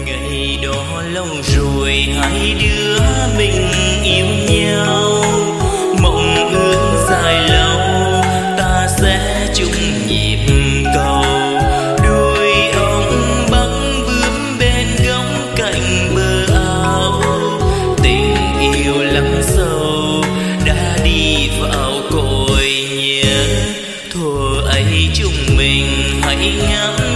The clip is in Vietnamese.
Ngày đó lâu rồi hai đứa mình yêu nhau, mộng ước dài lâu ta sẽ chung nhịp cầu. Đôi ông bắc vươn bên góc cạnh bờ ao, tình yêu lắng sâu đã đi vào cội nhớ. Thuở ấy chúng mình hãy ngắm